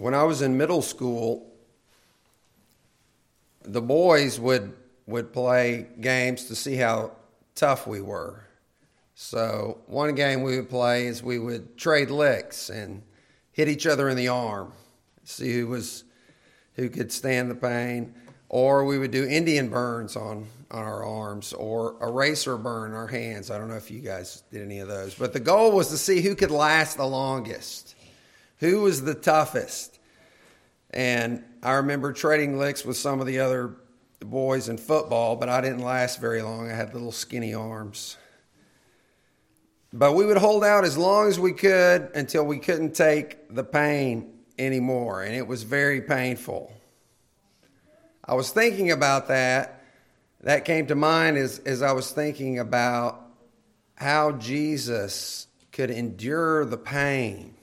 When I was in middle school, the boys would play games to see how tough we were. So one game we would play is we would trade licks and hit each other in the arm, see who could stand the pain. Or we would do Indian burns on our arms, or eraser burn our hands. I don't know if you guys did any of those. But the goal was to see who could last the longest, who was the toughest. And I remember trading licks with some of the other boys in football, but I didn't last very long. I had little skinny arms. But we would hold out as long as we could until we couldn't take the pain anymore, and it was very painful. I was thinking about that. That came to mind as I was thinking about how Jesus could endure the pain.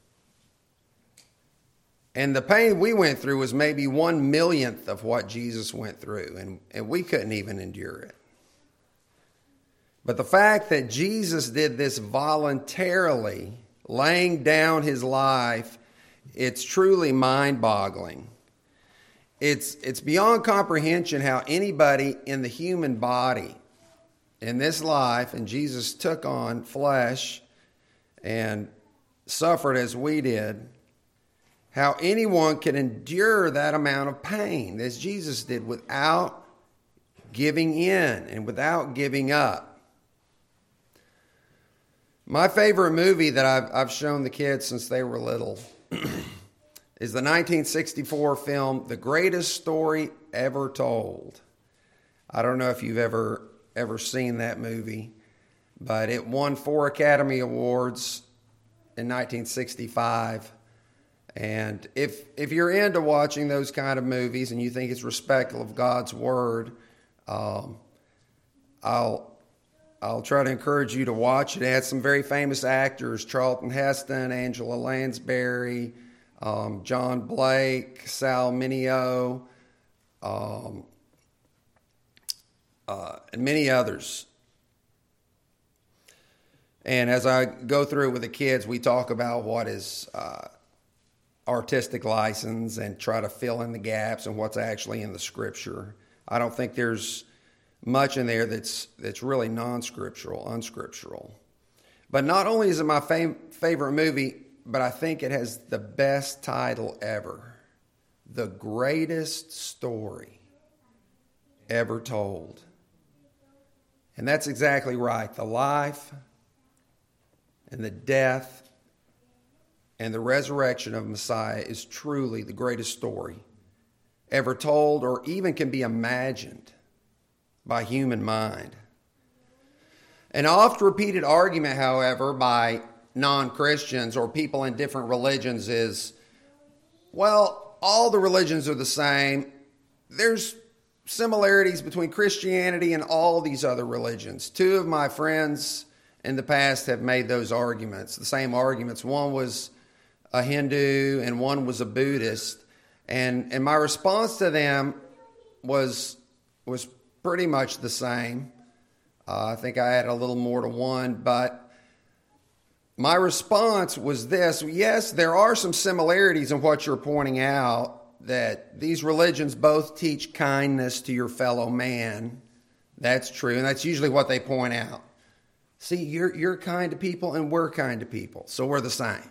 And the pain we went through was maybe 1/1,000,000th of what Jesus went through, and we couldn't even endure it. But the fact that Jesus did this voluntarily, laying down his life, it's truly mind-boggling. It's beyond comprehension how anybody in the human body in this life, and Jesus took on flesh and suffered as we did, how anyone can endure that amount of pain as Jesus did without giving in and without giving up. My favorite movie that I've shown the kids since they were little is the 1964 film, The Greatest Story Ever Told. I don't know if you've ever seen that movie, but it won 4 Academy Awards in 1965. And if you're into watching those kind of movies and you think it's respectful of God's Word, I'll try to encourage you to watch it. It has some very famous actors: Charlton Heston, Angela Lansbury, John Blake, Sal Mineo, and many others. And as I go through it with the kids, we talk about what is artistic license and try to fill in the gaps and what's actually in the Scripture. I don't think there's much in there that's really non-scriptural, unscriptural. But not only is it my favorite movie, but I think it has the best title ever: The Greatest Story Ever Told. And that's exactly right. The life and the death and the resurrection of Messiah is truly the greatest story ever told, or even can be imagined by human mind. An oft-repeated argument, however, by non-Christians or people in different religions is, well, all the religions are the same. There's similarities between Christianity and all these other religions. 2 of my friends in the past have made those arguments, the same arguments. One was a Hindu and one was a Buddhist. And my response to them was pretty much the same. I think I added a little more to one, but my response was this: yes, there are some similarities in what you're pointing out, that these religions both teach kindness to your fellow man. That's true, and that's usually what they point out. See, you're kind to people and we're kind to people, so we're the same.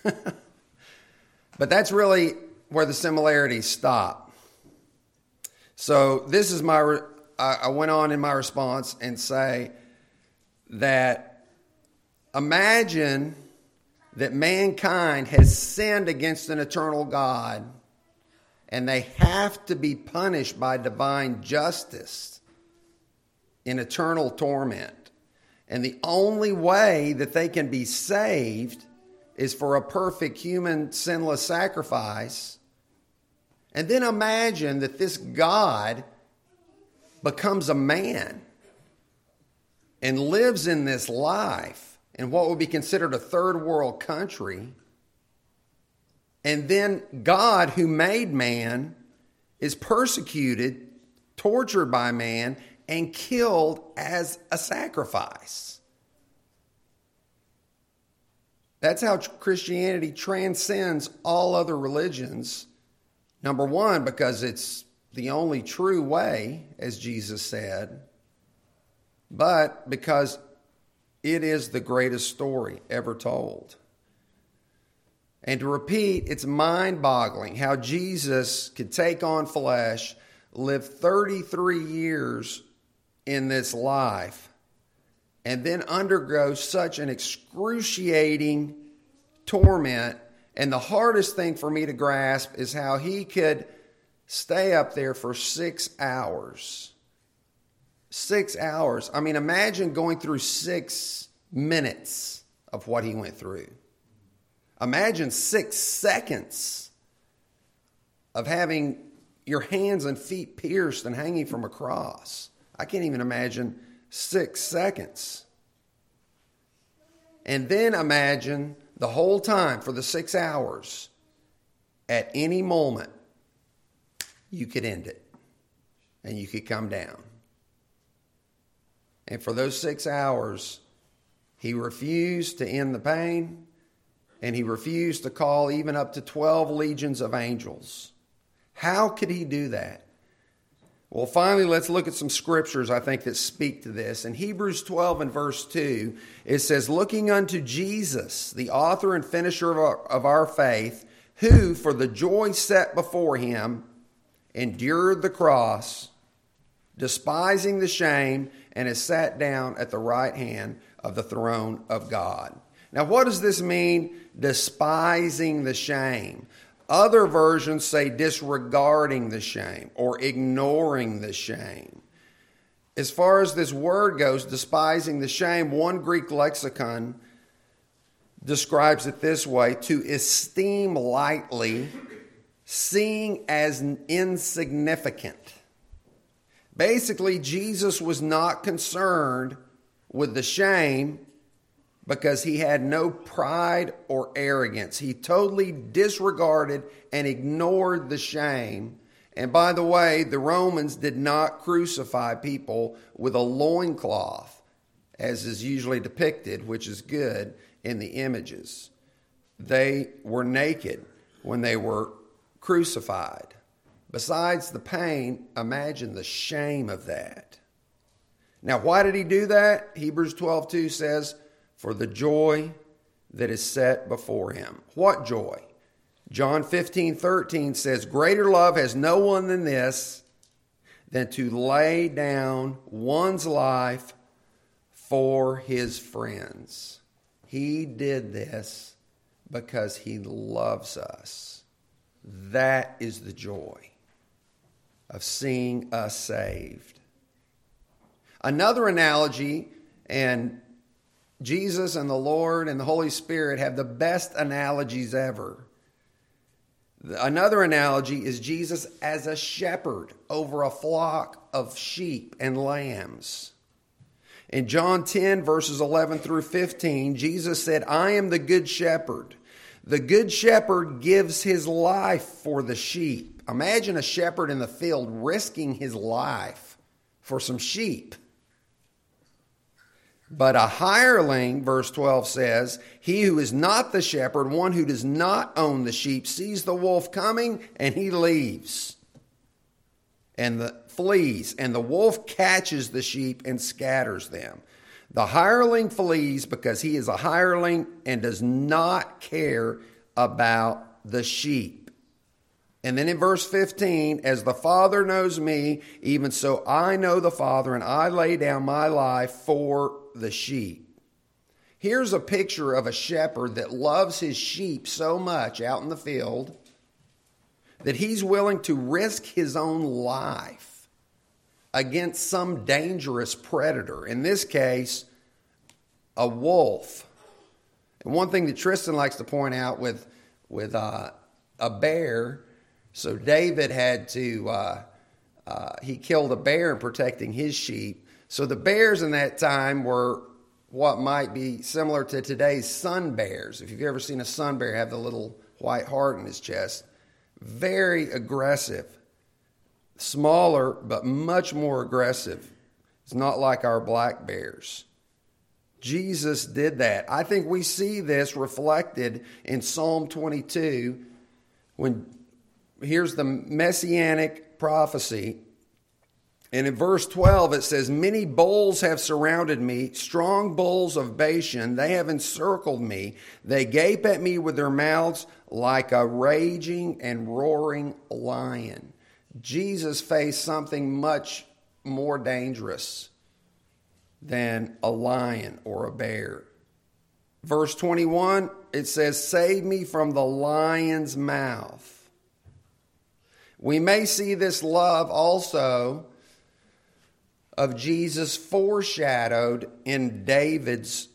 But that's really where the similarities stop. So this is I went on in my response and say that imagine that mankind has sinned against an eternal God and they have to be punished by divine justice in eternal torment. And the only way that they can be saved is for a perfect human sinless sacrifice. And then imagine that this God becomes a man and lives in this life in what would be considered a third world country. And then God, who made man, is persecuted, tortured by man, and killed as a sacrifice. That's how Christianity transcends all other religions. Number one, because it's the only true way, as Jesus said, but because it is the greatest story ever told. And to repeat, it's mind-boggling how Jesus could take on flesh, live 33 years in this life, and then undergo such an excruciating torment. And the hardest thing for me to grasp is how he could stay up there for 6 hours. 6 hours. I mean, imagine going through 6 minutes of what he went through. Imagine 6 seconds of having your hands and feet pierced and hanging from a cross. I can't even imagine 6 seconds. And then imagine the whole time for the 6 hours, at any moment, you could end it and you could come down. And for those 6 hours, he refused to end the pain, and he refused to call even up to 12 legions of angels. How could he do that? Well, finally, let's look at some scriptures, I think, that speak to this. In Hebrews 12 and verse 2, it says, "Looking unto Jesus, the author and finisher of our faith, who, for the joy set before him, endured the cross, despising the shame, and is sat down at the right hand of the throne of God." Now, what does this mean, despising the shame? Other versions say disregarding the shame or ignoring the shame. As far as this word goes, despising the shame, one Greek lexicon describes it this way: to esteem lightly, seeing as insignificant. Basically, Jesus was not concerned with the shame because he had no pride or arrogance. He totally disregarded and ignored the shame. And by the way, the Romans did not crucify people with a loincloth, as is usually depicted, which is good in the images. They were naked when they were crucified. Besides the pain, imagine the shame of that. Now, why did he do that? Hebrews 12:2 says, "For the joy that is set before him." What joy? John 15:13 says, "Greater love has no one than this, than to lay down one's life for his friends." He did this because he loves us. That is the joy of seeing us saved. Another analogy, and Jesus and the Lord and the Holy Spirit have the best analogies ever. Another analogy is Jesus as a shepherd over a flock of sheep and lambs. In John 10, verses 11 through 15, Jesus said, "I am the good shepherd. The good shepherd gives his life for the sheep." Imagine a shepherd in the field risking his life for some sheep. "But a hireling," verse 12 says, "he who is not the shepherd, one who does not own the sheep, sees the wolf coming and he leaves and flees, and the wolf catches the sheep and scatters them. The hireling flees because he is a hireling and does not care about the sheep." And then in verse 15, "As the Father knows me, even so I know the Father, and I lay down my life for the sheep." Here's a picture of a shepherd that loves his sheep so much out in the field that he's willing to risk his own life against some dangerous predator. In this case, a wolf. And one thing that Tristan likes to point out with a bear, so David had to, he killed a bear in protecting his sheep. So the bears in that time were what might be similar to today's sun bears. If you've ever seen a sun bear have the little white heart in his chest, very aggressive, smaller but much more aggressive. It's not like our black bears. Jesus did that. I think we see this reflected in Psalm 22 when here's the messianic prophecy. And in verse 12 it says, "Many bulls have surrounded me, strong bulls of Bashan. They have encircled me. They gape at me with their mouths like a raging and roaring lion." Jesus faced something much more dangerous than a lion or a bear. Verse 21, it says, "Save me from the lion's mouth." We may see this love also of Jesus foreshadowed in David's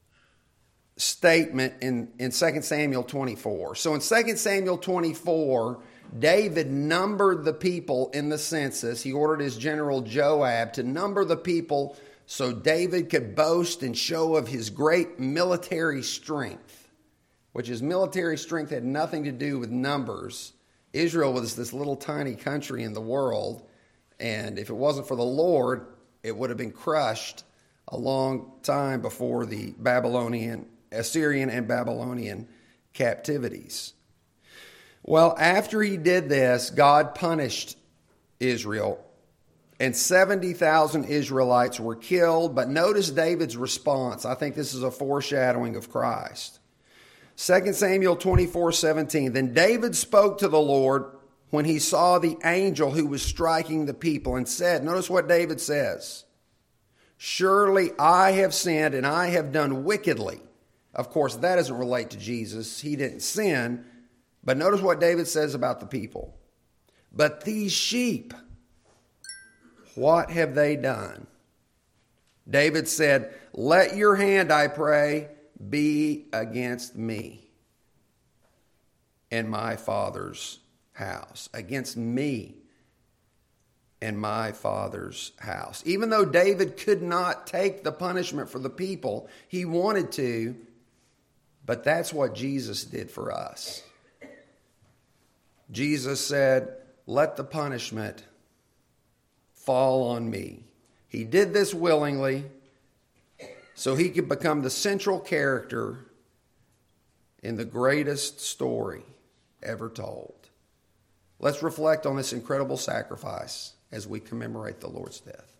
statement in 2 Samuel 24. So in 2 Samuel 24, David numbered the people in the census. He ordered his general Joab to number the people so David could boast and show of his great military strength, which his military strength had nothing to do with numbers. Israel was this little tiny country in the world, and if it wasn't for the Lord, it would have been crushed a long time before the Assyrian and Babylonian captivities. Well, after he did this, God punished Israel, and 70,000 Israelites were killed. But notice David's response. I think this is a foreshadowing of Christ. 2 Samuel 24:17. "Then David spoke to the Lord when he saw the angel who was striking the people and said," notice what David says, "Surely I have sinned and I have done wickedly." Of course, that doesn't relate to Jesus. He didn't sin. But notice what David says about the people. "But these sheep, what have they done?" David said, "Let your hand, I pray, be against me and my father's house." Against me and my father's house. Even though David could not take the punishment for the people, he wanted to, but that's what Jesus did for us. Jesus said, "Let the punishment fall on me." He did this willingly so he could become the central character in the greatest story ever told. Let's reflect on this incredible sacrifice as we commemorate the Lord's death.